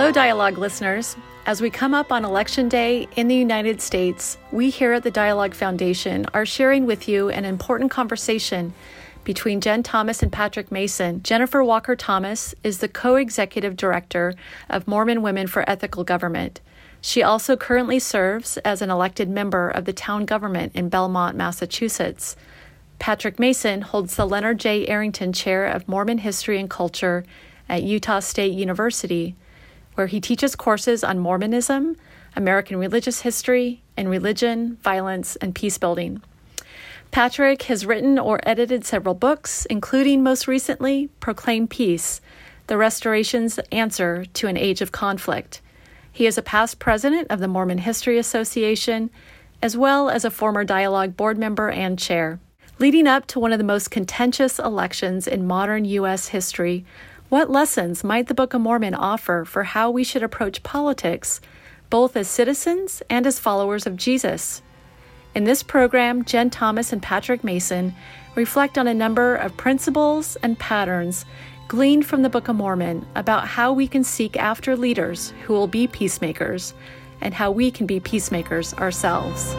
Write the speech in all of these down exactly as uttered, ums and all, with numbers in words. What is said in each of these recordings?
Hello, Dialogue listeners. As we come up on Election Day in the United States, we here at the Dialogue Foundation are sharing with you an important conversation between Jen Thomas and Patrick Mason. Jennifer Walker Thomas is the co-executive director of Mormon Women for Ethical Government. She also currently serves as an elected member of the town government in Belmont, Massachusetts. Patrick Mason holds the Leonard J. Arrington Chair of Mormon History and Culture at Utah State University, where he teaches courses on Mormonism, American religious history, and religion, violence, and peace building. Patrick has written or edited several books, including most recently, Proclaim Peace, The Restoration's Answer to an Age of Conflict. He is a past president of the Mormon History Association, as well as a former Dialogue board member and chair. Leading up to one of the most contentious elections in modern U S history, what lessons might the Book of Mormon offer for how we should approach politics, both as citizens and as followers of Jesus? In this program, Jen Thomas and Patrick Mason reflect on a number of principles and patterns gleaned from the Book of Mormon about how we can seek after leaders who will be peacemakers and how we can be peacemakers ourselves.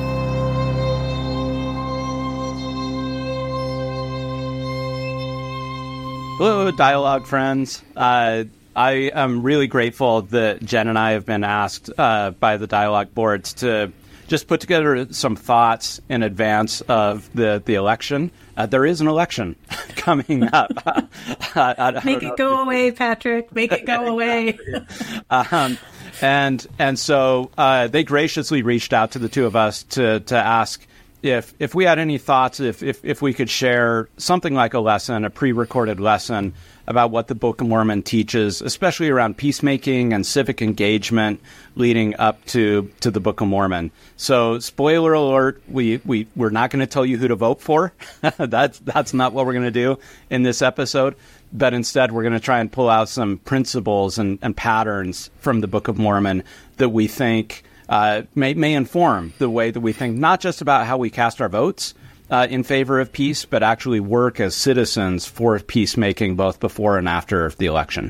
Hello, Dialogue friends. Uh, I am really grateful that Jen and I have been asked uh, by the Dialogue boards to just put together some thoughts in advance of the, the election. Uh, there is an election coming up. I, I Make it go away, Patrick. Make it go away. um, and and so uh, they graciously reached out to the two of us to to ask If if we had any thoughts, if, if if we could share something like a lesson, a pre-recorded lesson about what the Book of Mormon teaches, especially around peacemaking and civic engagement leading up to, to the Book of Mormon. So, spoiler alert, we, we, we're not going to tell you who to vote for. that's, that's not what we're going to do in this episode. But instead, we're going to try and pull out some principles and, and patterns from the Book of Mormon that we think Uh, may, may inform the way that we think, not just about how we cast our votes uh, in favor of peace, but actually work as citizens for peacemaking both before and after the election.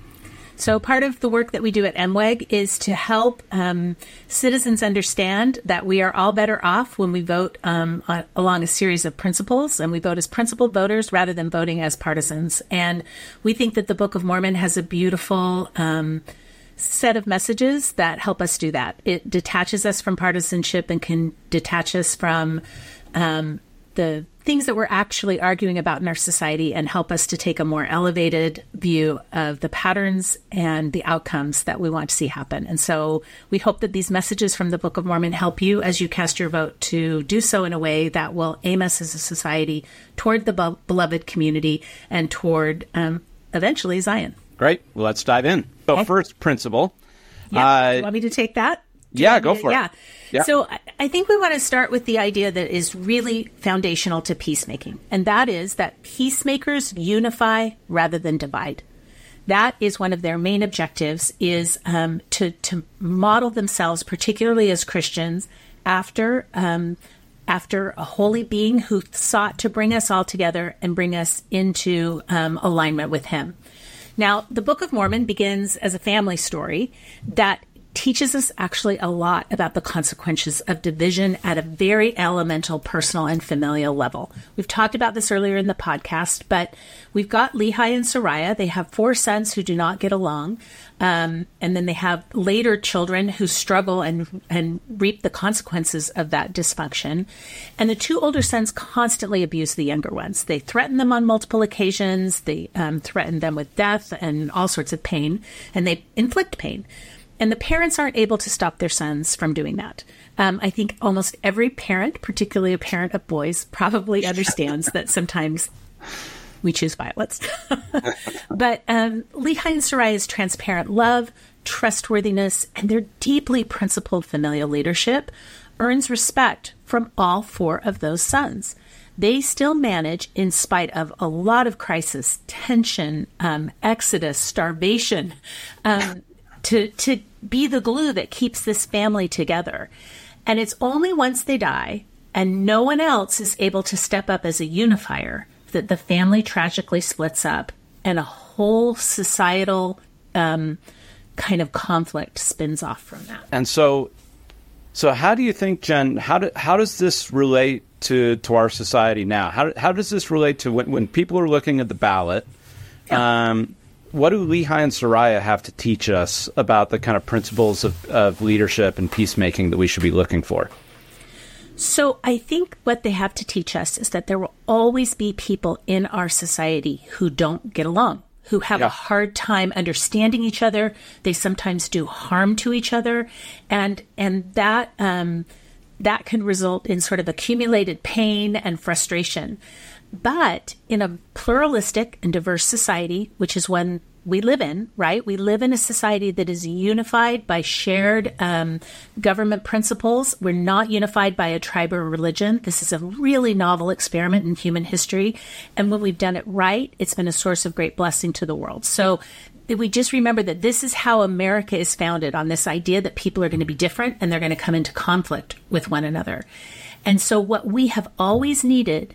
So part of the work that we do at M W E G is to help um, citizens understand that we are all better off when we vote um, on, along a series of principles, and we vote as principled voters rather than voting as partisans. And we think that the Book of Mormon has a beautiful um set of messages that help us do that. It detaches us from partisanship and can detach us from um, the things that we're actually arguing about in our society and help us to take a more elevated view of the patterns and the outcomes that we want to see happen. And so we hope that these messages from the Book of Mormon help you as you cast your vote to do so in a way that will aim us as a society toward the be- beloved community and toward um, eventually Zion. Great. Well, let's dive in. So okay. First principle. Yeah. Uh, Do you want me to take that? Do yeah, go for to, it. Yeah. yeah. So I, I think we want to start with the idea that is really foundational to peacemaking, and that is that peacemakers unify rather than divide. That is one of their main objectives, is um, to, to model themselves, particularly as Christians, after um, after a holy being who sought to bring us all together and bring us into um, alignment with him. Now, the Book of Mormon begins as a family story that teaches us actually a lot about the consequences of division at a very elemental, personal, and familial level. We've talked about this earlier in the podcast, but we've got Lehi and Sariah. They have four sons who do not get along. Um, and then they have later children who struggle and and reap the consequences of that dysfunction. And the two older sons constantly abuse the younger ones. They threaten them on multiple occasions. They um, threaten them with death and all sorts of pain, and they inflict pain. And the parents aren't able to stop their sons from doing that. Um, I think almost every parent, particularly a parent of boys, probably understands that sometimes we choose violence. But um, Lehi and Sariah's transparent love, trustworthiness, and their deeply principled familial leadership earns respect from all four of those sons. They still manage, in spite of a lot of crisis, tension, um, exodus, starvation, um, to to be the glue that keeps this family together. And it's only once they die and no one else is able to step up as a unifier that the family tragically splits up and a whole societal um, kind of conflict spins off from that. And so, so how do you think, Jen, how do, how does this relate to, to our society now? How, how does this relate to when, when people are looking at the ballot? Yeah. Um, what do Lehi and Soraya have to teach us about the kind of principles of, of leadership and peacemaking that we should be looking for? So I think what they have to teach us is that there will always be people in our society who don't get along, who have yeah. a hard time understanding each other. They sometimes do harm to each other. And and that um, that can result in sort of accumulated pain and frustration. But in a pluralistic and diverse society, which is one we live in, right? We live in a society that is unified by shared um, government principles. We're not unified by a tribe or religion. This is a really novel experiment in human history. And when we've done it right, it's been a source of great blessing to the world. So we just remember that this is how America is founded, on this idea that people are going to be different and they're going to come into conflict with one another. And so what we have always needed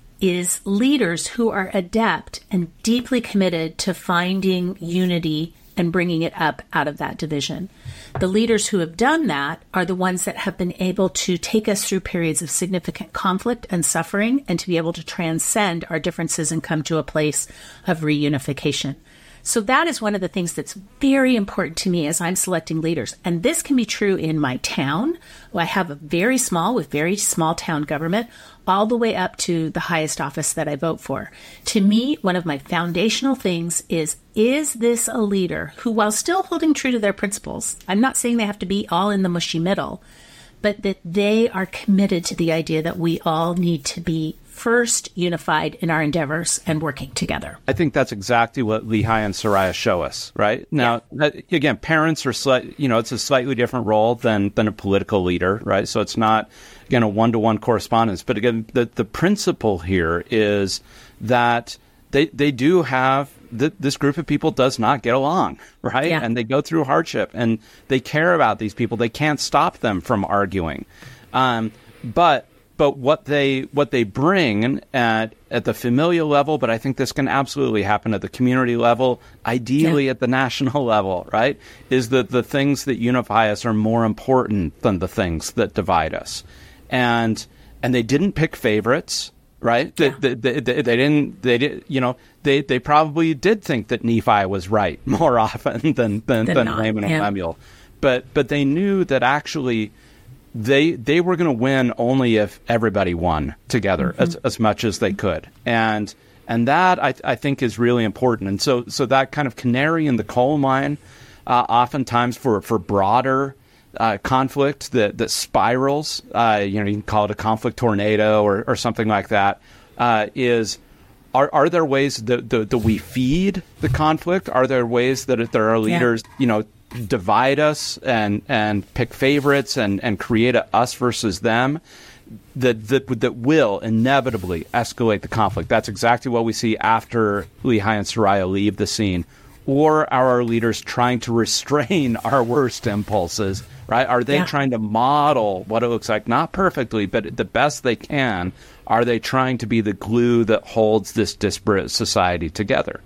is leaders who are adept and deeply committed to finding unity and bringing it up out of that division. The leaders who have done that are the ones that have been able to take us through periods of significant conflict and suffering, and to be able to transcend our differences and come to a place of reunification. So that is one of the things that's very important to me as I'm selecting leaders. And this can be true in my town. I have a very small, with very small town government, all the way up to the highest office that I vote for. To me, one of my foundational things is, is this a leader who, while still holding true to their principles, I'm not saying they have to be all in the mushy middle, but that they are committed to the idea that we all need to be first unified in our endeavors and working together. I think that's exactly what Lehi and Soraya show us, right? Now, yeah. again, parents are slight, you know, it's a slightly different role than than a political leader, right? So it's not, again, a one-to-one correspondence. But again, the, the principle here is that they they do have, th- this group of people does not get along, right? Yeah. And they go through hardship, and they care about these people. They can't stop them from arguing. Um, but But what they what they bring at at the familial level, but I think this can absolutely happen at the community level, ideally yeah. at the national level, right, is that the things that unify us are more important than the things that divide us. And and they didn't pick favorites, right? Yeah. They, they, they, they didn't, they did, you know, they, they probably did think that Nephi was right more often than, than, than, than Laman yeah. and Lemuel. But, but they knew that actually they they were going to win only if everybody won together mm-hmm. as, as much as they could. And and that, I, I think, is really important. And so so that kind of canary in the coal mine, uh, oftentimes for, for broader uh, conflict that, that spirals, uh, you know, you can call it a conflict tornado or, or something like that, uh, is are are there ways that, that, that we feed the conflict? Are there ways that there are leaders, yeah. you know, divide us and and pick favorites and and create a us versus them that that that will inevitably escalate the conflict? That's exactly what we see after Lehi and Soraya leave the scene. Or are our leaders trying to restrain our worst impulses, right? Are they yeah. trying to model what it looks like? Not perfectly, but the best they can. Are they trying to be the glue that holds this disparate society together?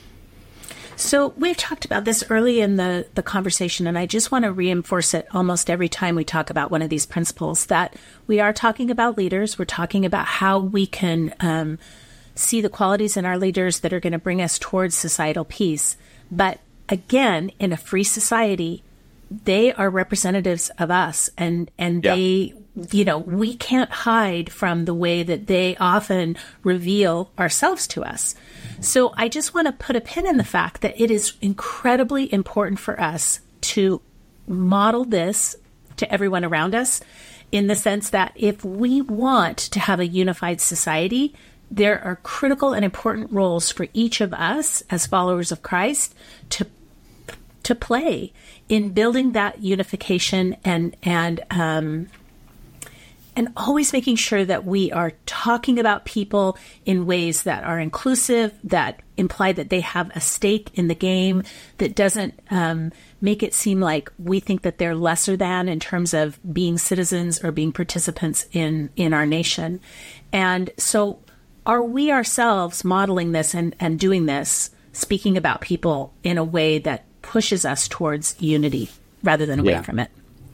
So we've talked about this early in the, the conversation, and I just want to reinforce it almost every time we talk about one of these principles, that we are talking about leaders. We're talking about how we can um, see the qualities in our leaders that are going to bring us towards societal peace. But again, in a free society, they are representatives of us, and, and yeah. they, you know, we can't hide from the way that they often reveal ourselves to us. So I just want to put a pin in the fact that it is incredibly important for us to model this to everyone around us, in the sense that if we want to have a unified society, there are critical and important roles for each of us as followers of Christ to to play in building that unification and and um, and always making sure that we are talking about people in ways that are inclusive, that imply that they have a stake in the game, that doesn't um, make it seem like we think that they're lesser than in terms of being citizens or being participants in, in our nation. And so are we ourselves modeling this and, and doing this, speaking about people in a way that pushes us towards unity rather than away yeah. from it.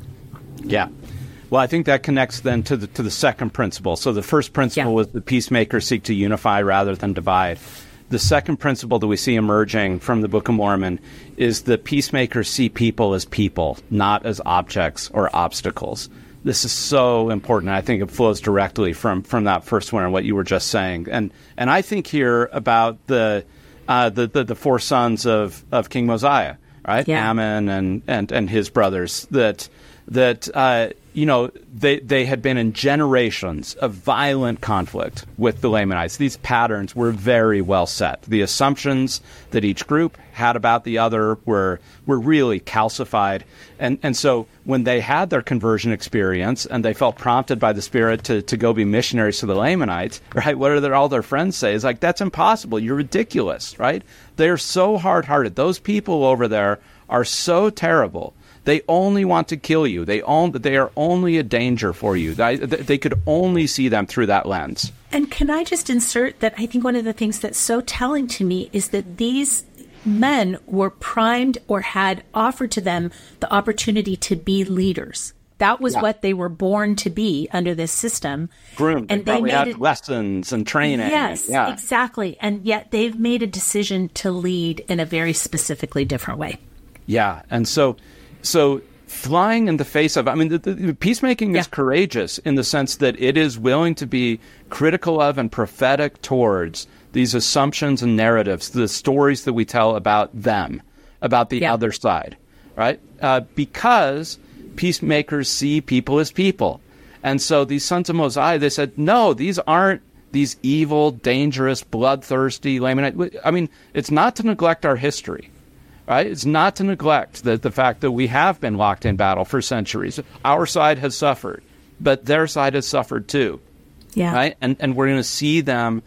Yeah. Well, I think that connects then to the to the second principle. So the first principle yeah. was the peacemakers seek to unify rather than divide. The second principle that we see emerging from the Book of Mormon is the peacemakers see people as people, not as objects or obstacles. This is so important. I think it flows directly from, from that first one and what you were just saying. And and I think here about the uh, the, the the four sons of, of King Mosiah, right? Yeah. Ammon and, and, and his brothers, that that uh, you know they they had been in generations of violent conflict with the Lamanites. These patterns were very well set. The assumptions that each group had about the other were were really calcified, and and so when they had their conversion experience and they felt prompted by the Spirit to to go be missionaries to the Lamanites, right? What are their, all their friends say is like, that's impossible. You're ridiculous, right? They're so hard-hearted. Those people over there are so terrible. They only want to kill you. They own, They are only a danger for you. They, they could only see them through that lens. And can I just insert that I think one of the things that's so telling to me is that these men were primed or had offered to them the opportunity to be leaders. That was yeah. what they were born to be under this system. Groomed. And they, they made had it, lessons and training. Yes, yeah. exactly. And yet they've made a decision to lead in a very specifically different way. Yeah. And so... So flying in the face of, I mean, the, the, peacemaking yeah. is courageous in the sense that it is willing to be critical of and prophetic towards these assumptions and narratives, the stories that we tell about them, about the yeah. other side, right? Uh, because peacemakers see people as people. And so these sons of Mosiah, they said, no, these aren't these evil, dangerous, bloodthirsty Lamanites. I mean, it's not to neglect our history. Right? It's not to neglect the, the fact that we have been locked in battle for centuries. Our side has suffered, but their side has suffered too. Yeah. Right? And and we're going to see them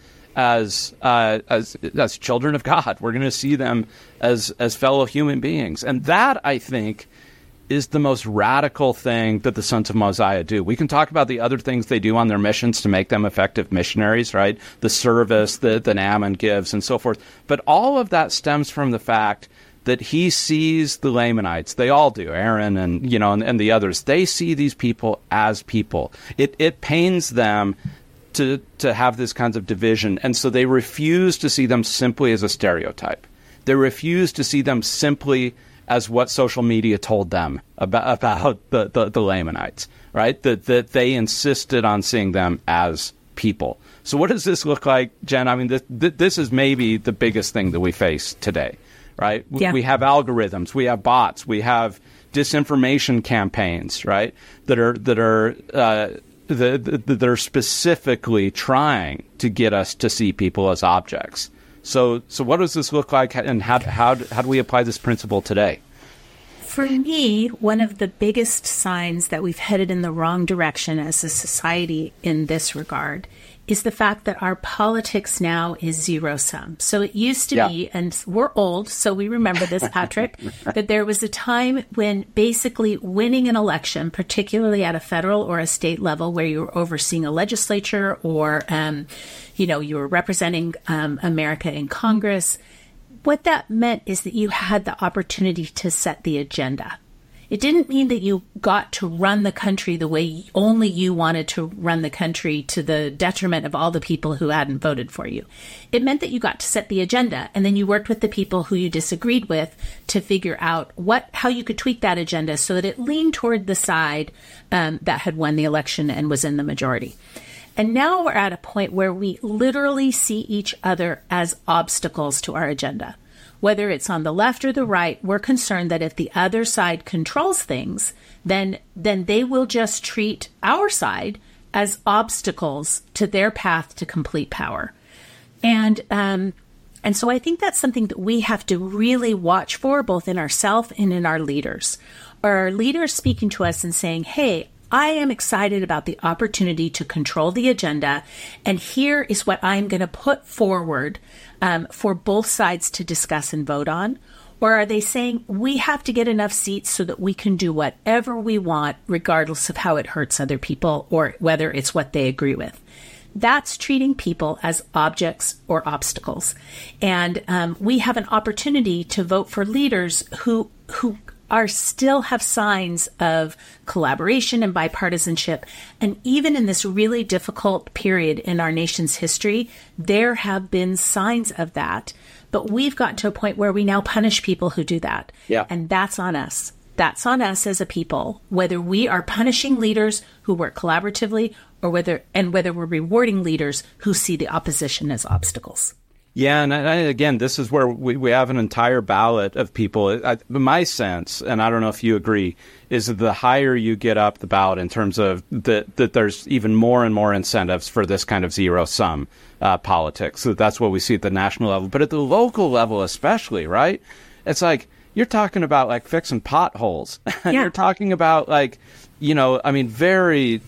as uh, as as children of God. We're going to see them as as fellow human beings. And that, I think, is the most radical thing that the sons of Mosiah do. We can talk about the other things they do on their missions to make them effective missionaries, right? The service that, that Ammon gives and so forth. But all of that stems from the fact that he sees the Lamanites, they all do, Aaron and you know and, and the others, they see these people as people. It it pains them to to have this kinds of division, and so they refuse to see them simply as a stereotype. They refuse to see them simply as what social media told them about about the, the, the Lamanites, right? That that they insisted on seeing them as people. So what does this look like, Jen? I mean, this this is maybe the biggest thing that we face today. Right? Yeah. We have algorithms, we have bots, we have disinformation campaigns, right? That are that are uh, that, that are specifically trying to get us to see people as objects. So, so what does this look like, and how how how do we apply this principle today? For me, one of the biggest signs that we've headed in the wrong direction as a society in this regard is the fact that our politics now is zero-sum. So it used to yeah. be, and we're old, so we remember this, Patrick, that there was a time when basically winning an election, particularly at a federal or a state level where you were overseeing a legislature or, um, you know, you were representing um, America in Congress, what that meant is that you had the opportunity to set the agenda. It didn't mean that you got to run the country the way only you wanted to run the country to the detriment of all the people who hadn't voted for you. It meant that you got to set the agenda, and then you worked with the people who you disagreed with to figure out what how you could tweak that agenda so that it leaned toward the side um, that had won the election and was in the majority. And now we're at a point where we literally see each other as obstacles to our agenda. Whether it's on the left or the right, we're concerned that if the other side controls things, then then they will just treat our side as obstacles to their path to complete power. And um, and so I think that's something that we have to really watch for, both in ourselves and in our leaders. Are our leaders speaking to us and saying, hey, I am excited about the opportunity to control the agenda, and here is what I'm going to put forward um, for both sides to discuss and vote on? Or are they saying we have to get enough seats so that we can do whatever we want, regardless of how it hurts other people or whether it's what they agree with? That's treating people as objects or obstacles. And um, we have an opportunity to vote for leaders who who are still have signs of collaboration and bipartisanship. And even in this really difficult period in our nation's history, there have been signs of that. But we've gotten to a point where we now punish people who do that. Yeah. And that's on us. That's on us as a people, whether we are punishing leaders who work collaboratively or whether, and whether we're rewarding leaders who see the opposition as obstacles. Yeah, and I, again, this is where we, we have an entire ballot of people. I, my sense, and I don't know if you agree, is that the higher you get up the ballot in terms of the, that there's even more and more incentives for this kind of zero-sum uh, politics. So that's what we see at the national level. But at the local level especially, right? It's like you're talking about like fixing potholes. Yeah. You're talking about like, you know, I mean, very...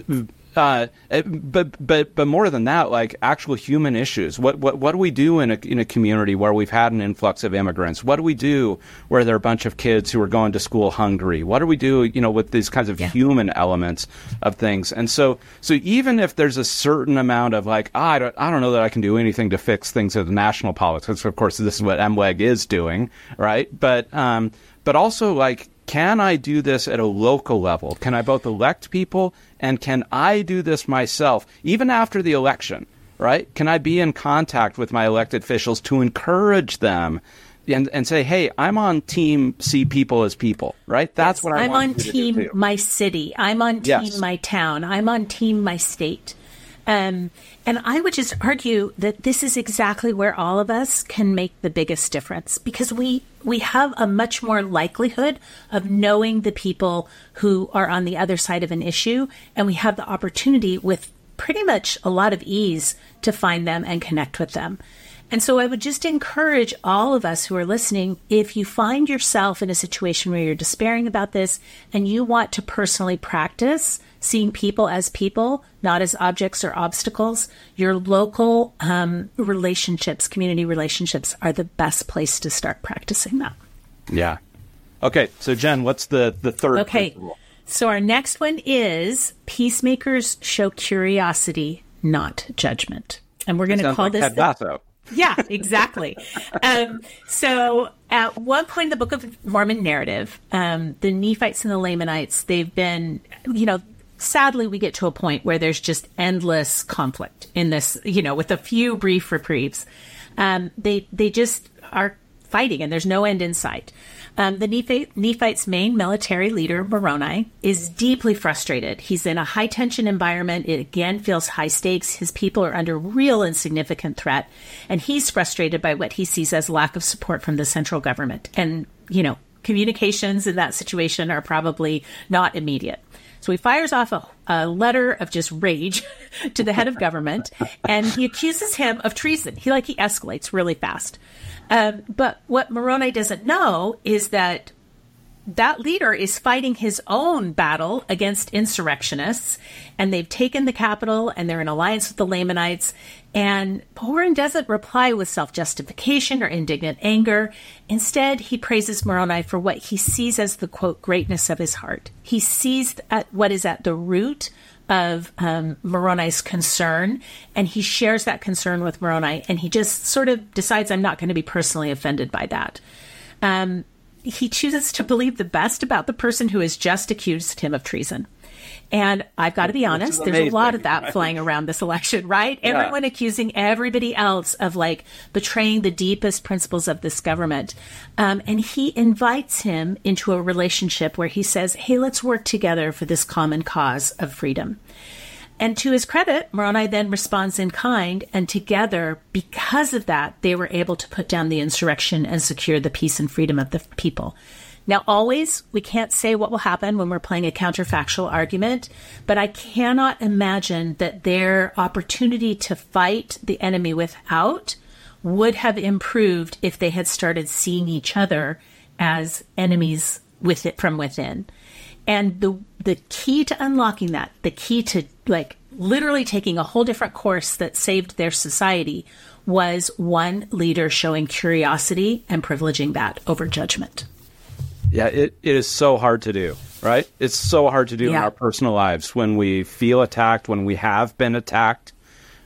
Uh, but but but more than that, like actual human issues. What what what do we do in a in a community where we've had an influx of immigrants? What do we do where there are a bunch of kids who are going to school hungry? What do we do, you know, with these kinds of yeah. human elements of things? And so so even if there's a certain amount of like, oh, I don't I don't know that I can do anything to fix things at the national politics. Of course, this is what M W E G is doing, right? But um, but also like, can I do this at a local level? Can I both elect people and can I do this myself, even after the election, right? Can I be in contact with my elected officials to encourage them and, and say, hey, I'm on team see people as people, right? That's yes, what I I'm want on you to do team too. my city. I'm on team Yes. my town. I'm on team my state. Um, and I would just argue that this is exactly where all of us can make the biggest difference, because we we have a much more likelihood of knowing the people who are on the other side of an issue, and we have the opportunity with pretty much a lot of ease to find them and connect with them. And so I would just encourage all of us who are listening, if you find yourself in a situation where you're despairing about this and you want to personally practice seeing people as people, not as objects or obstacles, your local um, relationships, community relationships are the best place to start practicing that. Yeah. Okay. So Jen, what's the, the third Okay. principle? So our next one is peacemakers show curiosity, not judgment. And we're going to call like this... Ted Lasso. Yeah, exactly. um, so at one point in the Book of Mormon narrative, um, the Nephites and the Lamanites, they've been, you know, sadly, we get to a point where there's just endless conflict in this, you know, with a few brief reprieves. Um, they, they just are fighting and there's no end in sight. Um, the Nephi- Nephites' main military leader, Moroni, is deeply frustrated. He's in a high-tension environment. It again feels high stakes. His people are under real and significant threat. And he's frustrated by what he sees as lack of support from the central government. And, you know, communications in that situation are probably not immediate. So he fires off a, a letter of just rage to the head of government, and he accuses him of treason. He like he escalates really fast. Um, but what Moroni doesn't know is that that leader is fighting his own battle against insurrectionists, and they've taken the capital, and they're in alliance with the Lamanites. And Horan doesn't reply with self-justification or indignant anger. Instead, he praises Moroni for what he sees as the, quote, greatness of his heart. He sees at what is at the root of um, Moroni's concern, and he shares that concern with Moroni, and he just sort of decides, I'm not going to be personally offended by that. Um, he chooses to believe the best about the person who has just accused him of treason. And I've got to be honest, there's a lot of that right? flying around this election, right? Yeah. Everyone accusing everybody else of like betraying the deepest principles of this government. Um, and he invites him into a relationship where he says, hey, let's work together for this common cause of freedom. And to his credit, Moroni then responds in kind, and together, because of that, they were able to put down the insurrection and secure the peace and freedom of the people. Now, always, we can't say what will happen when we're playing a counterfactual argument, but I cannot imagine that their opportunity to fight the enemy without would have improved if they had started seeing each other as enemies with it from within. And the the key to unlocking that, the key to like literally taking a whole different course that saved their society, was one leader showing curiosity and privileging that over judgment. Yeah, it, it is so hard to do, right? It's so hard to do yeah. in our personal lives when we feel attacked, when we have been attacked,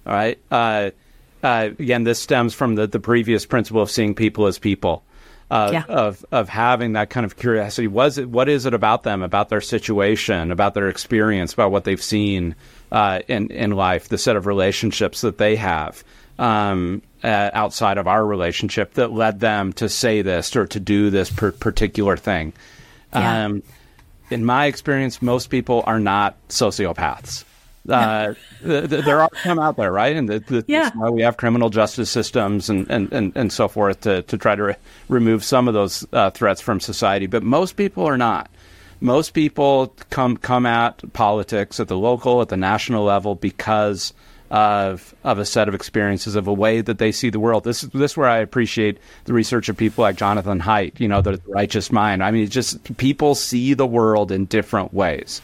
All right. Uh, uh, again, this stems from the, the previous principle of seeing people as people, uh, yeah. of of having that kind of curiosity. Was it, what is it about them, about their situation, about their experience, about what they've seen uh, in in life, the set of relationships that they have um, uh, outside of our relationship that led them to say this or to do this per- particular thing. Yeah. Um, in my experience, most people are not sociopaths. Uh, th- th- there are some out there, right? And the, the, yeah. that's why we have criminal justice systems and, and, and, and so forth to, to try to re- remove some of those uh, threats from society. But most people are not. Most people come come at politics at the local, at the national level because of of a set of experiences, of a way that they see the world. This is this is where I appreciate the research of people like Jonathan Haidt, you know, the righteous mind. I mean, it's just people see the world in different ways.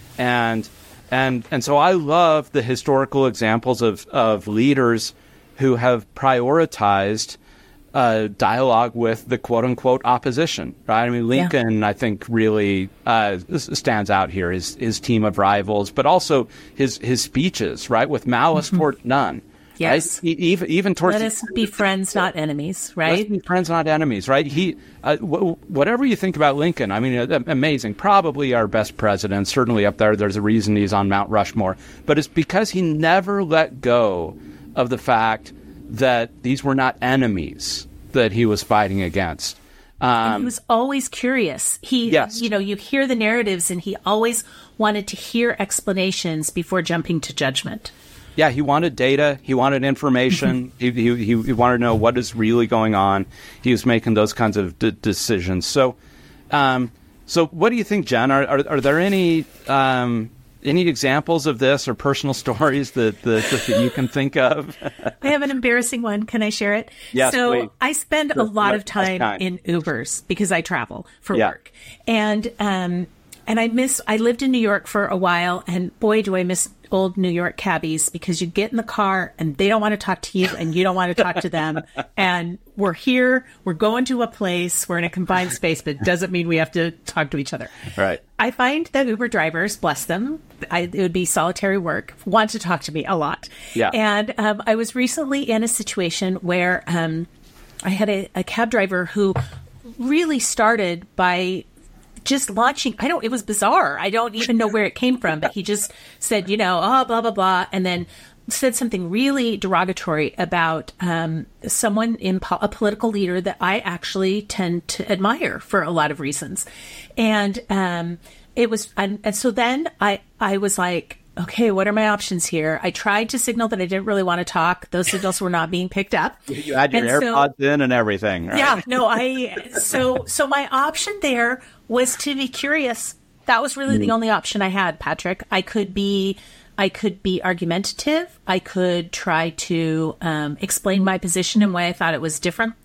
And and and so I love the historical examples of, of leaders who have prioritized uh, dialogue with the quote-unquote opposition, right? I mean, Lincoln, yeah. I think, really uh, stands out here, his, his team of rivals, but also his his speeches, right, with malice mm-hmm. toward none. Yes. Right? Even, even towards... Let us be friends, not enemies, right? Let's be friends, not enemies, right? He, uh, w- whatever you think about Lincoln, I mean, uh, amazing, probably our best president, certainly up there. There's a reason he's on Mount Rushmore. But it's because he never let go of the fact that these were not enemies that he was fighting against. Um, and he was always curious. He, yes. you know, you hear the narratives, and he always wanted to hear explanations before jumping to judgment. Yeah, he wanted data. He wanted information. he, he he wanted to know what is really going on. He was making those kinds of d- decisions. So, um, so what do you think, Jen? Are are, are there any um, any examples of this or personal stories that that, that you can think of? I have an embarrassing one. Can I share it? Yes, so please. I spend Sure. a lot of That's time kind. in Ubers because I travel for Yeah. work, and um, and I miss. I lived in New York for a while, and boy, do I miss old New York cabbies, because you get in the car and they don't want to talk to you and you don't want to talk to them. And we're here, we're going to a place, we're in a confined space, but it doesn't mean we have to talk to each other. Right. I find that Uber drivers, bless them, I, it would be solitary work, want to talk to me a lot. Yeah. And um, I was recently in a situation where um, I had a, a cab driver who really started by just launching, I don't, it was bizarre. I don't even know where it came from, but he just said, you know, oh, blah, blah, blah. And then said something really derogatory about um, someone in po- a political leader that I actually tend to admire for a lot of reasons. And um, it was, and, and so then I, I was like, okay, what are my options here? I tried to signal that I didn't really want to talk. Those signals were not being picked up. You had your And AirPods so, in and everything, right? Yeah, no, I, so, so my option there was to be curious. That was really mm. the only option I had, Patrick. I could be, I could be argumentative. I could try to um, explain my position and why I thought it was different.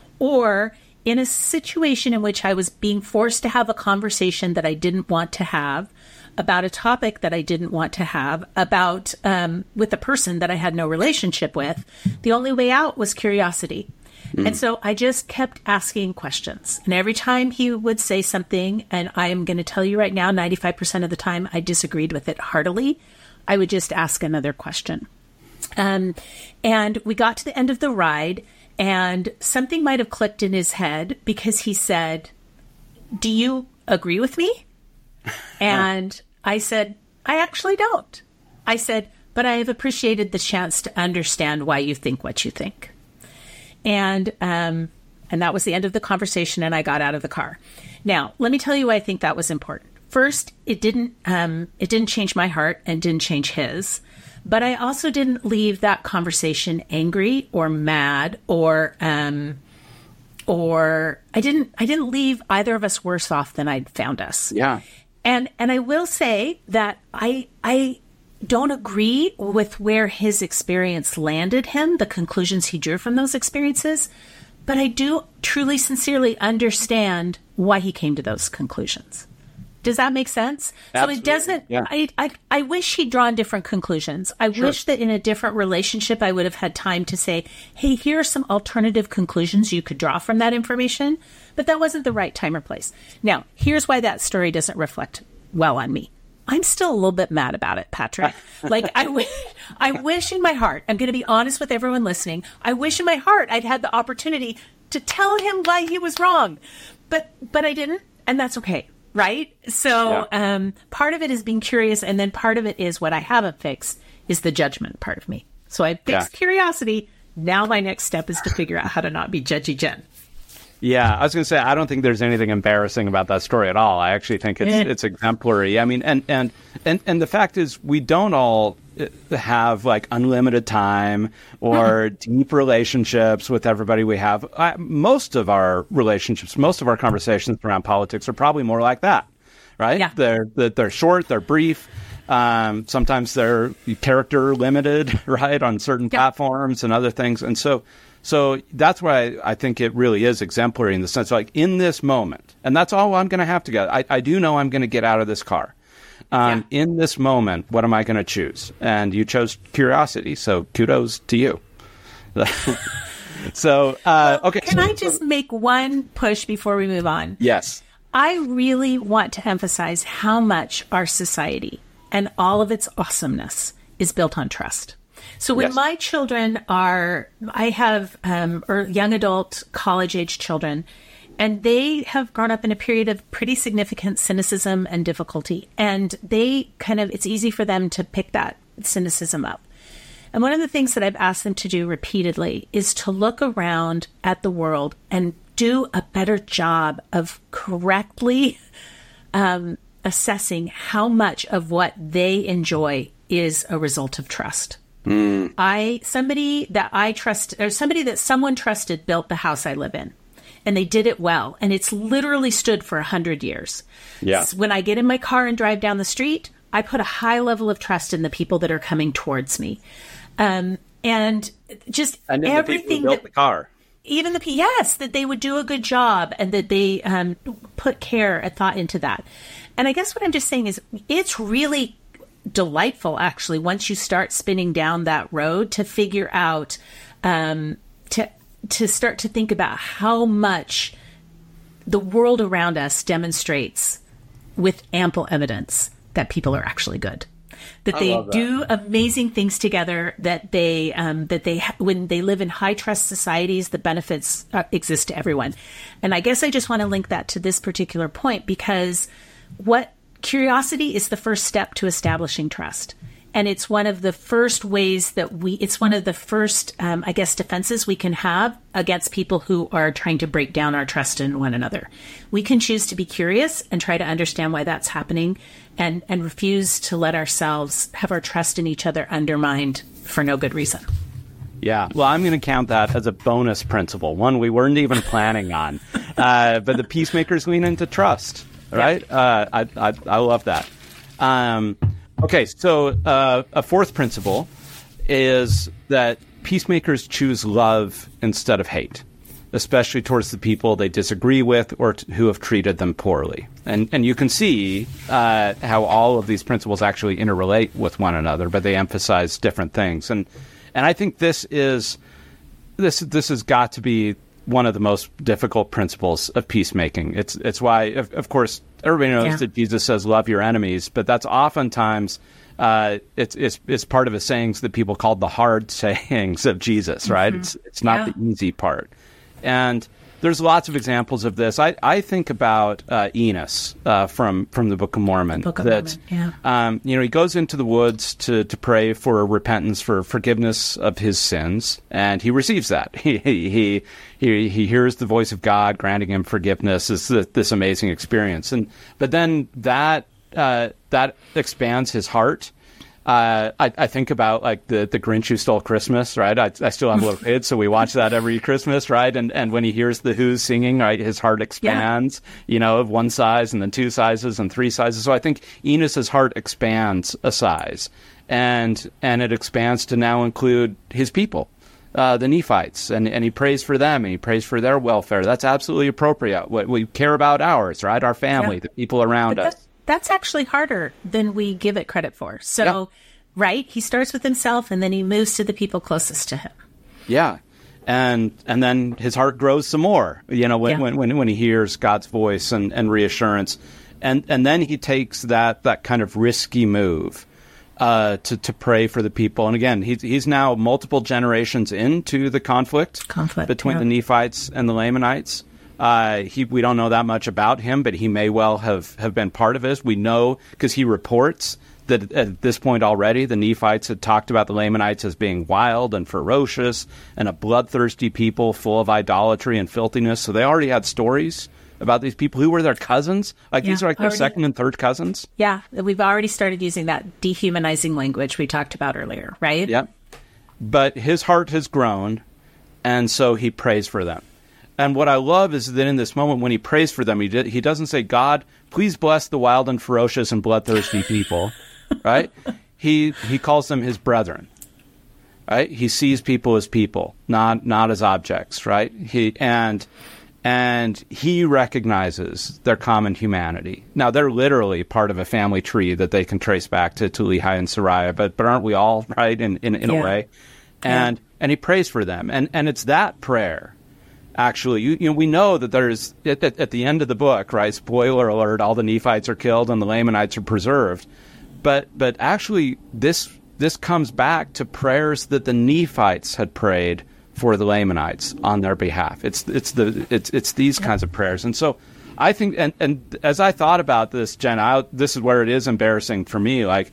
Or in a situation in which I was being forced to have a conversation that I didn't want to have, about a topic that I didn't want to have, about um, with a person that I had no relationship with, the only way out was curiosity. Mm. And so I just kept asking questions. And every time he would say something, and I am going to tell you right now, ninety-five percent of the time I disagreed with it heartily, I would just ask another question. Um, and we got to the end of the ride, and something might have clicked in his head, because he said, "Do you agree with me?" And I said, "I actually don't." I said, "But I have appreciated the chance to understand why you think what you think." And um, and that was the end of the conversation, and I got out of the car. Now, let me tell you why I think that was important. First, it didn't um, it didn't change my heart and didn't change his. But I also didn't leave that conversation angry or mad or um, or I didn't I didn't leave either of us worse off than I'd found us. Yeah. And and I will say that I I don't agree with where his experience landed him, the conclusions he drew from those experiences, but I do truly, sincerely understand why he came to those conclusions. Does that make sense? Absolutely. So it doesn't, yeah. I, I I wish he'd drawn different conclusions. I Sure. wish that in a different relationship, I would have had time to say, hey, here are some alternative conclusions you could draw from that information. But that wasn't the right time or place. Now, here's why that story doesn't reflect well on me. I'm still a little bit mad about it, Patrick. Like, I, w- I wish in my heart, I'm going to be honest with everyone listening, I wish in my heart I'd had the opportunity to tell him why he was wrong. But but I didn't, and that's okay, right? So yeah. um, part of it is being curious, and then part of it is what I haven't fixed is the judgment part of me. So I fixed yeah. curiosity. Now my next step is to figure out how to not be judgy Jen. Yeah, I was going to say, I don't think there's anything embarrassing about that story at all. I actually think it's it's exemplary. I mean, and, and, and, and the fact is, we don't all have like unlimited time or deep relationships with everybody we have. I, most of our relationships, most of our conversations around politics are probably more like that, right? Yeah. They're, they're short, they're brief. Um, sometimes they're character limited, right, on certain yeah. platforms and other things. And so... So that's why I think it really is exemplary in the sense, like, in this moment, and that's all I'm going to have to get. I, I do know I'm going to get out of this car. Um, yeah. In this moment, what am I going to choose? And you chose curiosity, so kudos to you. so, uh, well, okay. Can I just make one push before we move on? Yes. I really want to emphasize how much our society and all of its awesomeness is built on trust. So when yes. my children are, I have um, or young adult, college-age children, and they have grown up in a period of pretty significant cynicism and difficulty. And they kind of, it's easy for them to pick that cynicism up. And one of the things that I've asked them to do repeatedly is to look around at the world and do a better job of correctly um, assessing how much of what they enjoy is a result of trust. Mm. I, somebody that I trust, or somebody that someone trusted built the house I live in, and they did it well. And it's literally stood for a hundred years. Yeah. So when I get in my car and drive down the street, I put a high level of trust in the people that are coming towards me. Um, and just and then everything the people who built that, the car. Even the, yes, that they would do a good job and that they, um, put care and thought into that. And I guess what I'm just saying is it's really delightful, actually, once you start spinning down that road to figure out, um, to to start to think about how much the world around us demonstrates with ample evidence that people are actually good, that they that. do amazing things together, that they um, that they when they live in high trust societies, the benefits uh, exist to everyone. And I guess I just want to link that to this particular point, because what curiosity is the first step to establishing trust. And it's one of the first ways that we, it's one of the first, um, I guess, defenses we can have against people who are trying to break down our trust in one another. We can choose to be curious and try to understand why that's happening, and, and refuse to let ourselves have our trust in each other undermined for no good reason. Yeah, well, I'm going to count that as a bonus principle, one we weren't even planning on. Uh, but the peacemakers lean into trust. Right? Yeah. Uh, I, I I love that. Um, okay, so uh, a fourth principle is that peacemakers choose love instead of hate, especially towards the people they disagree with or t- who have treated them poorly. And and you can see uh, how all of these principles actually interrelate with one another, but they emphasize different things. And and I think this is this this has got to be one of the most difficult principles of peacemaking. It's it's why, of, of course, everybody knows yeah. that Jesus says, love your enemies, but that's oftentimes, uh, it's, it's it's part of the sayings that people call the hard sayings of Jesus, right? Mm-hmm. It's it's not yeah. the easy part. And there's lots of examples of this. I, I think about uh, Enos uh, from, from the Book of Mormon. The Book of that, Mormon, yeah. Um, you know, he goes into the woods to, to pray for repentance, for forgiveness of his sins, and he receives that. He he he he hears the voice of God granting him forgiveness. It's this, this amazing experience. And but then that uh, that expands his heart. Uh, I, I think about like the, the Grinch Who Stole Christmas, right? I, I still have a little kid, so we watch that every Christmas, right? And and when he hears the Who's singing, right, his heart expands, yeah. you know, of one size and then two sizes and three sizes. So I think Enos's heart expands a size, and and it expands to now include his people, uh, the Nephites, and, and he prays for them and he prays for their welfare. That's absolutely appropriate. We, we care about ours, right? Our family, yeah. the people around but us. That's actually harder than we give it credit for. So, yeah. right, he starts with himself and then he moves to the people closest to him. Yeah. And and then his heart grows some more, you know, when, yeah. when, when, when he hears God's voice and, and reassurance. and and then he takes that that kind of risky move uh, to to pray for the people. And again, he's he's now multiple generations into the conflict, conflict between yeah. the Nephites and the Lamanites. Uh, he we don't know that much about him, but he may well have, have been part of this. We know because he reports that at this point already, the Nephites had talked about the Lamanites as being wild and ferocious and a bloodthirsty people full of idolatry and filthiness. So they already had stories about these people who were their cousins. Like yeah, these are like their already, second and third cousins. Yeah, we've already started using that dehumanizing language we talked about earlier, right? Yeah. But his heart has grown, and so he prays for them. And what I love is that in this moment when he prays for them, he did, he doesn't say, God, please bless the wild and ferocious and bloodthirsty people. Right? He he calls them his brethren. Right? He sees people as people, not not as objects, right? He and and he recognizes their common humanity. Now they're literally part of a family tree that they can trace back to, to Lehi and Sariah, but but aren't we all, right, in, in, in yeah. a way? And yeah. and he prays for them. And and it's that prayer. Actually, you, you know, we know that there's at, at, at the end of the book, right? Spoiler alert: all the Nephites are killed and the Lamanites are preserved. But but actually, this this comes back to prayers that the Nephites had prayed for the Lamanites on their behalf. It's it's the it's it's these yeah. kinds of prayers. And so, I think, and, and as I thought about this, Jen, I, this is where it is embarrassing for me. Like,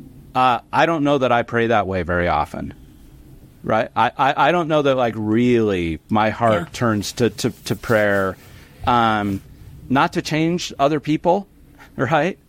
uh, I don't know that I pray that way very often. Right? I, I, I don't know that, like, really my heart yeah. turns to, to, to prayer, um, not to change other people, right?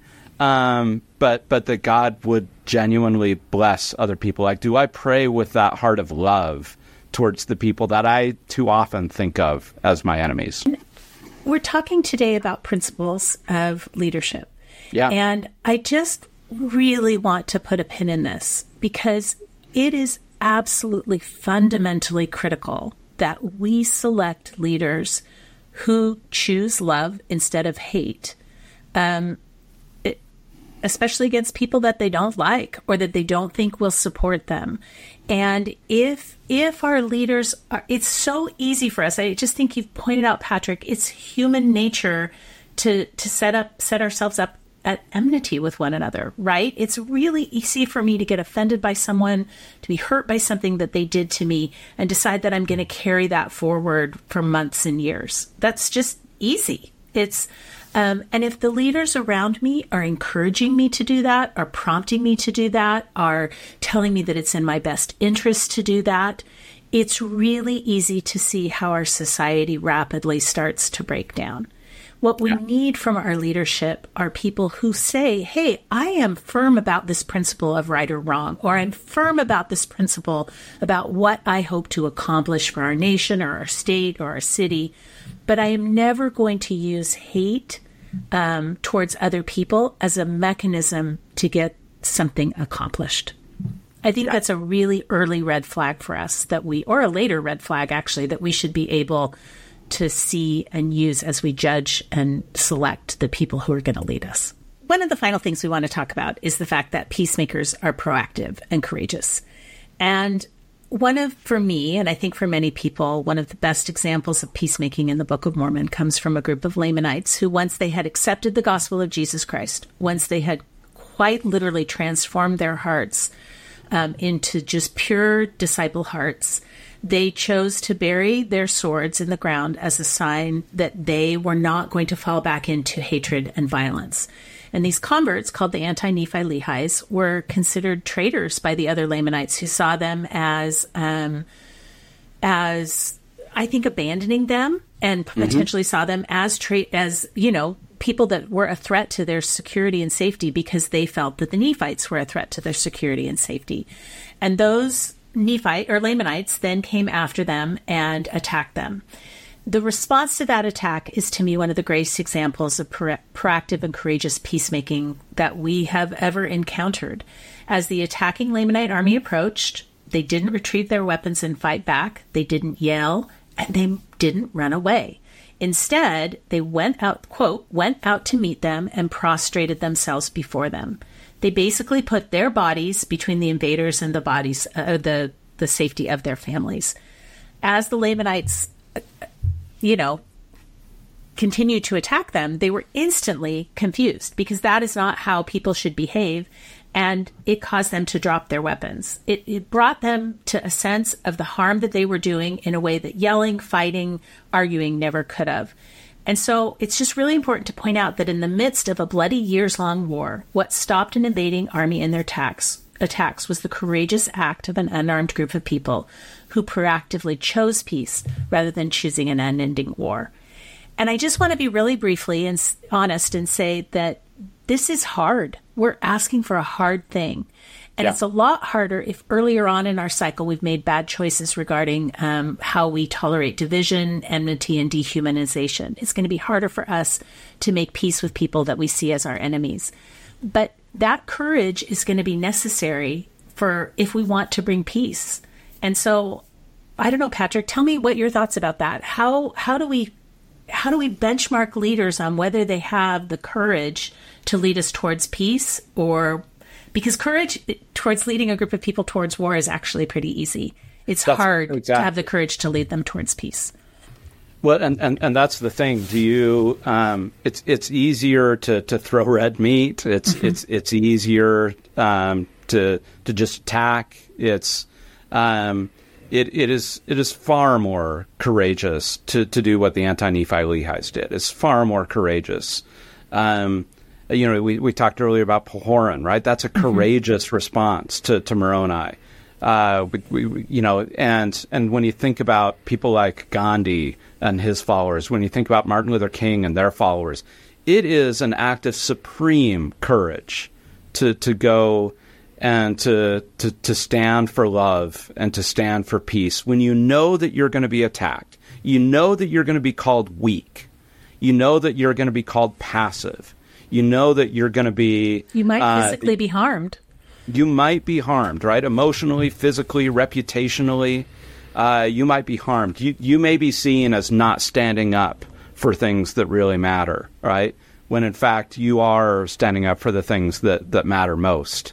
Um, but but that God would genuinely bless other people. Like, do I pray with that heart of love towards the people that I too often think of as my enemies? We're talking today about principles of leadership. Yeah. And I just really want to put a pin in this because it is absolutely fundamentally critical that we select leaders who choose love instead of hate, um, it, especially against people that they don't like or that they don't think will support them. And if if our leaders are, it's so easy for us. I just think you've pointed out, Patrick, it's human nature to to set up set ourselves up at enmity with one another, right? It's really easy for me to get offended by someone, to be hurt by something that they did to me, and decide that I'm going to carry that forward for months and years. That's just easy. It's, um, and if the leaders around me are encouraging me to do that, are prompting me to do that, are telling me that it's in my best interest to do that, it's really easy to see how our society rapidly starts to break down. What we yeah. need from our leadership are people who say, hey, I am firm about this principle of right or wrong, or I'm firm about this principle about what I hope to accomplish for our nation or our state or our city, but I am never going to use hate um, towards other people as a mechanism to get something accomplished. I think yeah. that's a really early red flag for us that we, or a later red flag actually, that we should be able to see and use as we judge and select the people who are going to lead us. One of the final things we want to talk about is the fact that peacemakers are proactive and courageous. And one of, for me, and I think for many people, one of the best examples of peacemaking in the Book of Mormon comes from a group of Lamanites who, once they had accepted the gospel of Jesus Christ, once they had quite literally transformed their hearts um, into just pure disciple hearts, they chose to bury their swords in the ground as a sign that they were not going to fall back into hatred and violence. And these converts, called the anti-Nephi Lehis, were considered traitors by the other Lamanites, who saw them as, um, as I think, abandoning them, and potentially mm-hmm. saw them as tra- as you know people that were a threat to their security and safety because they felt that the Nephites were a threat to their security and safety. And those Nephite or Lamanites then came after them and attacked them. The response to that attack is, to me, one of the greatest examples of pro- proactive and courageous peacemaking that we have ever encountered. As the attacking Lamanite army approached, they didn't retrieve their weapons and fight back. They didn't yell, and they didn't run away. Instead, they went out, quote, went out to meet them and prostrated themselves before them. They basically put their bodies between the invaders and the bodies, uh, the the safety of their families. As the Lamanites, uh, you know, continued to attack them, they were instantly confused because that is not how people should behave. And it caused them to drop their weapons. It, it brought them to a sense of the harm that they were doing in a way that yelling, fighting, arguing never could have. And so it's just really important to point out that in the midst of a bloody years-long war, what stopped an invading army in their attacks, attacks was the courageous act of an unarmed group of people who proactively chose peace rather than choosing an unending war. And I just want to be really briefly and honest and say that this is hard. We're asking for a hard thing. And yeah. It's a lot harder if earlier on in our cycle we've made bad choices regarding um, how we tolerate division, enmity, and dehumanization. It's going to be harder for us to make peace with people that we see as our enemies. But that courage is going to be necessary for if we want to bring peace. And so, I don't know, Patrick, tell me what your thoughts about that. How how do we how do we benchmark leaders on whether they have the courage to lead us towards peace, or because courage towards leading a group of people towards war is actually pretty easy. It's that's, hard exactly. to have the courage to lead them towards peace. Well, and, and, and that's the thing. Do you? Um, it's it's easier to, to throw red meat. It's mm-hmm. it's it's easier um, to to just attack. It's um, it it is it is far more courageous to, to do what the anti-Nephi Lehi's did. It's far more courageous. Um, you know, we, we talked earlier about Pahoran, right? That's a courageous mm-hmm. response to to Moroni. Uh, we, we, you know, and and when you think about people like Gandhi and his followers, when you think about Martin Luther King and their followers, it is an act of supreme courage to to go and to to to stand for love and to stand for peace when you know that you're going to be attacked, you know that you're going to be called weak, you know that you're going to be called passive, you know that you're going to be you might uh, physically be harmed. You might be harmed, right? Emotionally, physically, reputationally, uh, you might be harmed. You you may be seen as not standing up for things that really matter, right? When in fact you are standing up for the things that, that matter most.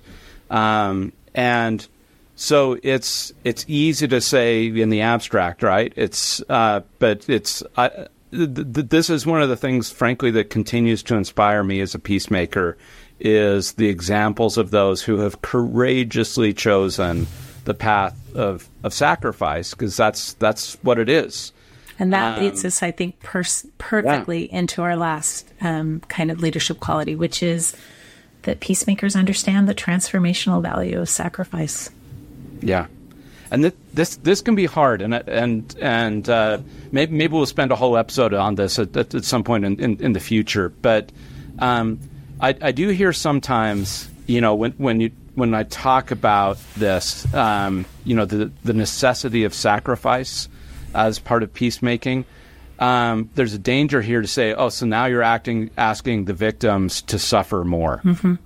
Um, and so it's it's easy to say in the abstract, right? It's uh, but it's uh, th- th- this is one of the things, frankly, that continues to inspire me as a peacemaker. Is the examples of those who have courageously chosen the path of, of sacrifice, because that's that's what it is. And that um, leads us, I think, pers- perfectly yeah. into our last um, kind of leadership quality, which is that peacemakers understand the transformational value of sacrifice. Yeah. And th- this this can be hard, and and and uh, maybe maybe we'll spend a whole episode on this at, at, at some point in, in, in the future. But um, I, I do hear sometimes, you know, when when you when I talk about this, um, you know, the the necessity of sacrifice as part of peacemaking. Um, there's a danger here to say, oh, so now you're acting asking the victims to suffer more, mm-hmm.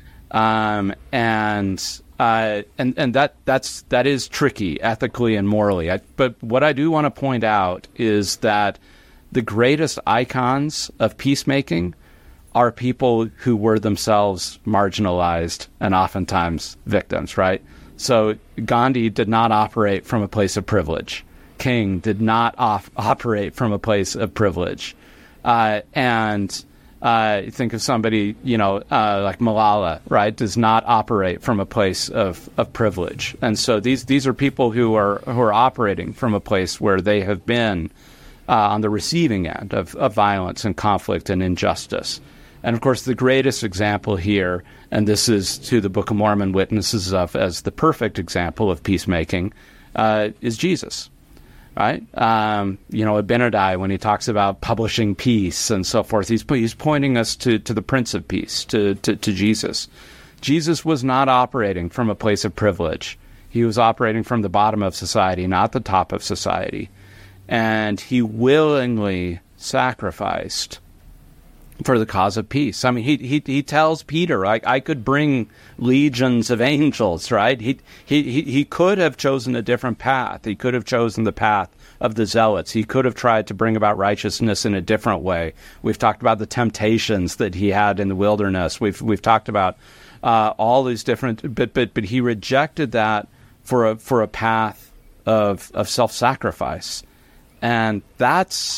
um, and uh, and and that that's that is tricky ethically and morally. I, but what I do want to point out is that the greatest icons of peacemaking are people who were themselves marginalized and oftentimes victims, right? So Gandhi did not operate from a place of privilege. King did not off- operate from a place of privilege. Uh, and uh, think of somebody, you know, uh, like Malala, right, does not operate from a place of, of privilege. And so these these are people who are who are operating from a place where they have been uh, on the receiving end of, of violence and conflict and injustice. And, of course, the greatest example here, and this is to the Book of Mormon witnesses of as the perfect example of peacemaking, uh, is Jesus, right? Um, you know, Abinadi, when he talks about publishing peace and so forth, he's, he's pointing us to, to the Prince of Peace, to, to, to Jesus. Jesus was not operating from a place of privilege. He was operating from the bottom of society, not the top of society. And he willingly sacrificed for the cause of peace. I mean, he he he tells Peter, I, I could bring legions of angels, right? He, he he he could have chosen a different path. He could have chosen the path of the zealots. He could have tried to bring about righteousness in a different way. We've talked about the temptations that he had in the wilderness. We've we've talked about uh, all these different, but but but he rejected that for a for a path of of self-sacrifice, and that's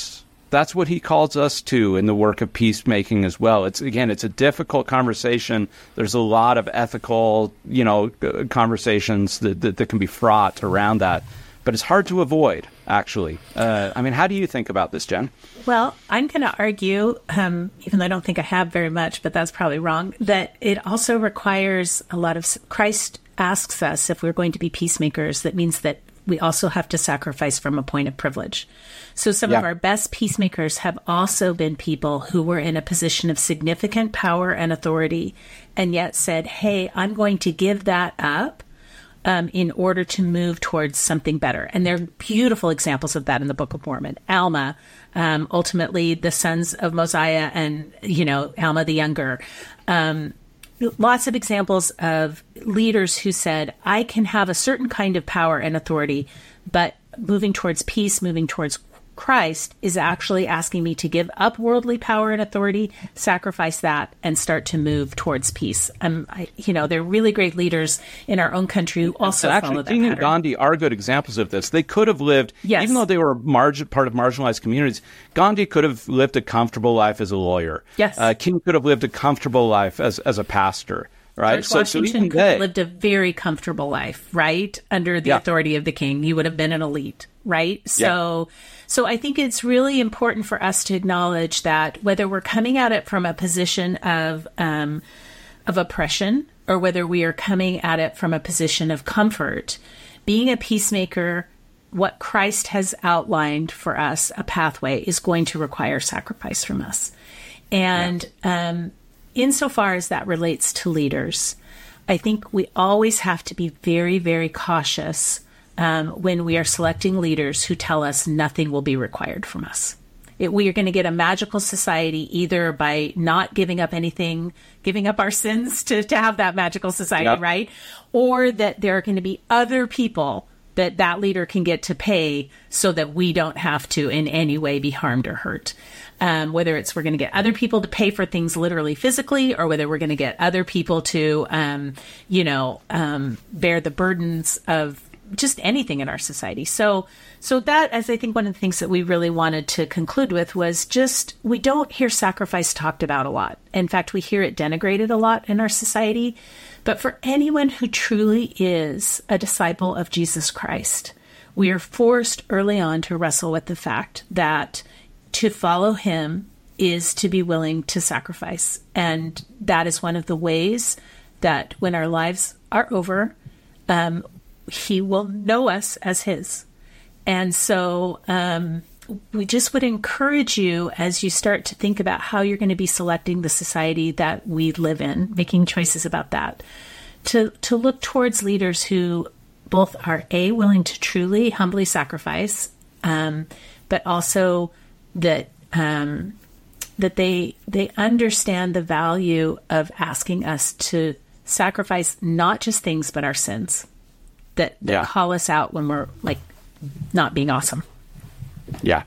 that's what he calls us to in the work of peacemaking as well. It's again, it's a difficult conversation. There's a lot of ethical, you know, conversations that, that, that can be fraught around that. But it's hard to avoid, actually. Uh, I mean, how do you think about this, Jen? Well, I'm going to argue, um, even though I don't think I have very much, but that's probably wrong, that it also requires a lot of... Christ asks us if we're going to be peacemakers. That means that we also have to sacrifice from a point of privilege. So some yeah. of our best peacemakers have also been people who were in a position of significant power and authority and yet said, hey, I'm going to give that up Um, in order to move towards something better. And there are beautiful examples of that in the Book of Mormon. Alma, um, ultimately the sons of Mosiah and, you know, Alma the Younger. Um, lots of examples of leaders who said, I can have a certain kind of power and authority, but moving towards peace, moving towards Christ is actually asking me to give up worldly power and authority, sacrifice that, and start to move towards peace. Um, I, you know, they're really great leaders in our own country who also actually, follow that King pattern. and Gandhi are good examples of this. They could have lived, yes. even though they were margin, part of marginalized communities, Gandhi could have lived a comfortable life as a lawyer. Yes. Uh, King could have lived a comfortable life as, as a pastor. Right. George so, Washington so even could they, have lived a very comfortable life, right? Under the yeah. authority of the king. He would have been an elite, right? So, yeah. so I think it's really important for us to acknowledge that whether we're coming at it from a position of, um, of oppression or whether we are coming at it from a position of comfort, being a peacemaker, what Christ has outlined for us, a pathway, is going to require sacrifice from us. And, yeah. um, insofar as that relates to leaders, I think we always have to be very, very cautious um, when we are selecting leaders who tell us nothing will be required from us. It, we are going to get a magical society either by not giving up anything, giving up our sins to, to have that magical society, yep. right? Or that there are going to be other people that that leader can get to pay so that we don't have to in any way be harmed or hurt. Um, whether it's we're going to get other people to pay for things literally physically, or whether we're going to get other people to, um, you know, um, bear the burdens of just anything in our society. So, so that, as I think one of the things that we really wanted to conclude with was just, we don't hear sacrifice talked about a lot. In fact, we hear it denigrated a lot in our society. But for anyone who truly is a disciple of Jesus Christ, we are forced early on to wrestle with the fact that to follow him is to be willing to sacrifice. And that is one of the ways that when our lives are over, um, he will know us as his. And so um, we just would encourage you as you start to think about how you're going to be selecting the society that we live in, making choices about that, to, to look towards leaders who both are A, willing to truly humbly sacrifice, um, but also that um, that they they understand the value of asking us to sacrifice not just things but our sins that, that yeah. call us out when we're like not being awesome. Yeah,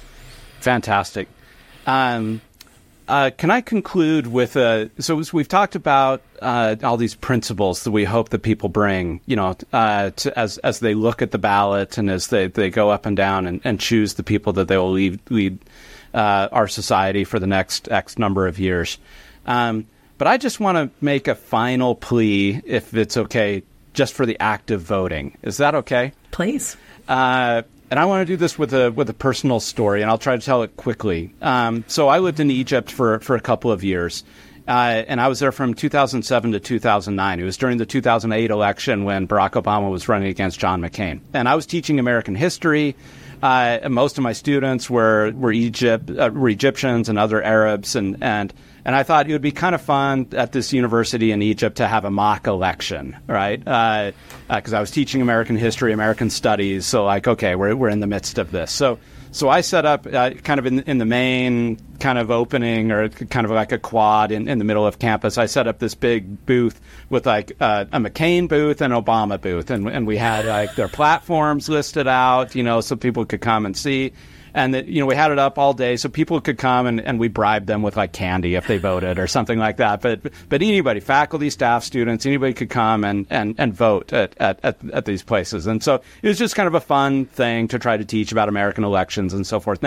fantastic. Um, uh, can I conclude with a? So we've talked about uh, all these principles that we hope that people bring, you know, uh, to, as as they look at the ballot and as they, they go up and down and, and choose the people that they will lead lead uh, our society for the next X number of years. Um, but I just want to make a final plea, if it's okay, just for the act of voting. Is that okay? Please. Uh, And I want to do this with a with a personal story, and I'll try to tell it quickly. Um, so I lived in Egypt for, for a couple of years, uh, and I was there from two thousand seven to two thousand nine. It was during the two thousand eight election when Barack Obama was running against John McCain. And I was teaching American history. Uh, and most of my students were were Egypt uh, were Egyptians and other Arabs, and and and I thought it would be kind of fun at this university in Egypt to have a mock election, right? Because uh, uh, I was teaching American history, American studies, so like, okay, we're we're in the midst of this. So so I set up uh, kind of in in the main kind of opening, or kind of like a quad in, in the middle of campus. I set up this big booth with like uh, a McCain booth and Obama booth, and and we had like their platforms listed out, you know, so people could come and see. And, that, you know, we had it up all day so people could come and, and we bribed them with, like, candy if they voted or something like that. But but anybody, faculty, staff, students, anybody could come and, and, and vote at, at, at, at these places. And so it was just kind of a fun thing to try to teach about American elections and so forth. Now,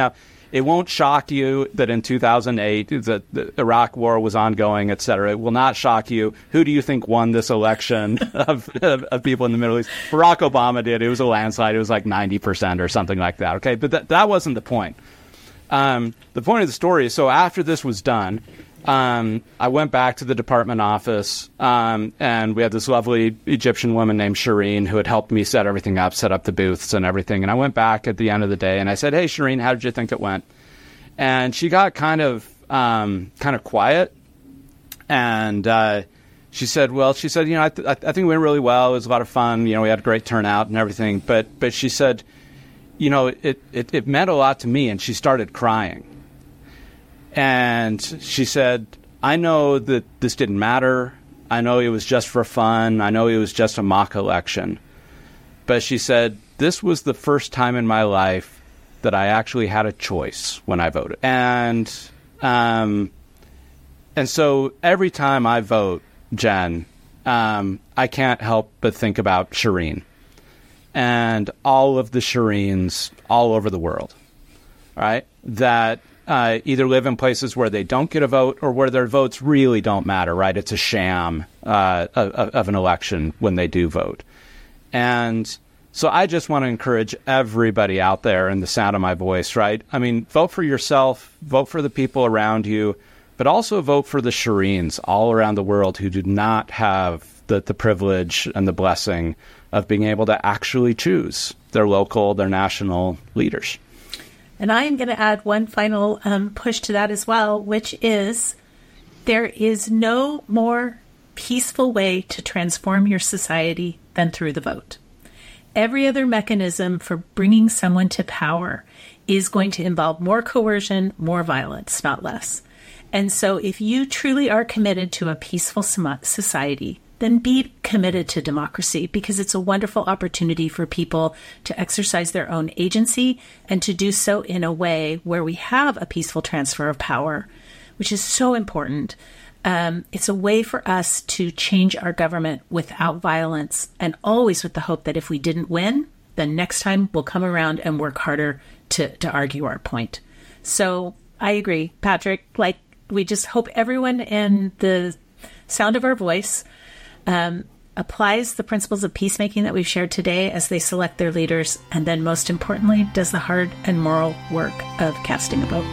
It won't shock you that in two thousand eight, that the Iraq war was ongoing, et cetera. It will not shock you. Who do you think won this election of, of, of people in the Middle East? Barack Obama did. It was a landslide. It was like ninety percent or something like that. Okay, but that, that wasn't the point. Um, the point of the story is, so after this was done, um, I went back to the department office, um, and we had this lovely Egyptian woman named Shireen who had helped me set everything up, set up the booths and everything. And I went back at the end of the day and I said, "Hey, Shireen, how did you think it went?" And she got kind of um, kind of quiet, and uh, she said, "Well, she said, you know, I, th- I think it went really well. It was a lot of fun. You know, we had a great turnout and everything. But but she said, you know, it, it, it meant a lot to me." And she started crying. And she said, "I know that this didn't matter. I know it was just for fun. I know it was just a mock election. But," she said, "this was the first time in my life that I actually had a choice when I voted." And um, and so every time I vote, Jen, um, I can't help but think about Shireen and all of the Shireens all over the world, right? That uh, either live in places where they don't get a vote or where their votes really don't matter, right? It's a sham uh, of, of an election when they do vote. And so I just want to encourage everybody out there in the sound of my voice, right? I mean, vote for yourself, vote for the people around you, but also vote for the Shireens all around the world who do not have the, the privilege and the blessing of being able to actually choose their local, their national leaders. And I am going to add one final um, push to that as well, which is there is no more peaceful way to transform your society than through the vote. Every other mechanism for bringing someone to power is going to involve more coercion, more violence, not less. And so if you truly are committed to a peaceful society, then be committed to democracy, because it's a wonderful opportunity for people to exercise their own agency and to do so in a way where we have a peaceful transfer of power, which is so important. Um, it's a way for us to change our government without violence, and always with the hope that if we didn't win, then next time we'll come around and work harder to, to argue our point. So I agree, Patrick. Like, we just hope everyone in the sound of our voice um, applies the principles of peacemaking that we've shared today as they select their leaders, and then most importantly, does the hard and moral work of casting a vote.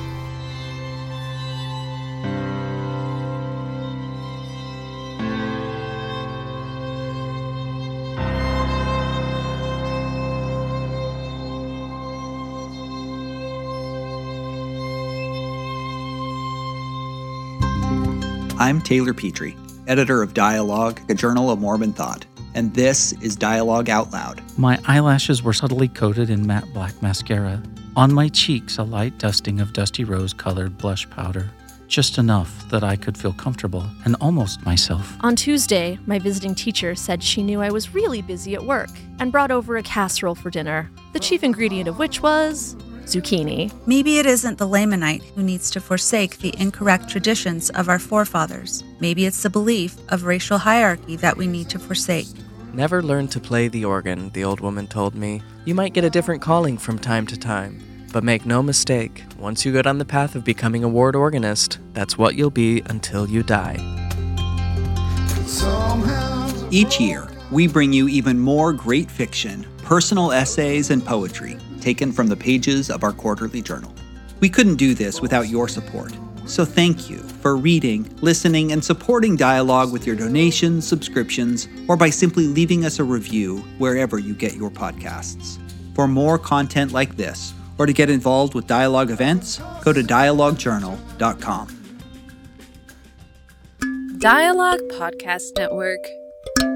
I'm Taylor Petrie, editor of Dialogue, a journal of Mormon thought, and this is Dialogue Out Loud. My eyelashes were subtly coated in matte black mascara. On my cheeks, a light dusting of dusty rose-colored blush powder. Just enough that I could feel comfortable and almost myself. On Tuesday, my visiting teacher said she knew I was really busy at work and brought over a casserole for dinner, the chief ingredient of which was zucchini. Maybe it isn't the Lamanite who needs to forsake the incorrect traditions of our forefathers. Maybe it's the belief of racial hierarchy that we need to forsake. Never learn to play the organ, the old woman told me. You might get a different calling from time to time, but make no mistake, once you go down the path of becoming a ward organist, that's what you'll be until you die. Each year, we bring you even more great fiction, personal essays, and poetry taken from the pages of our quarterly journal. We couldn't do this without your support, so thank you for reading, listening, and supporting Dialogue with your donations, subscriptions, or by simply leaving us a review wherever you get your podcasts. For more content like this, or to get involved with Dialogue events, go to dialogue journal dot com. Dialogue Podcast Network.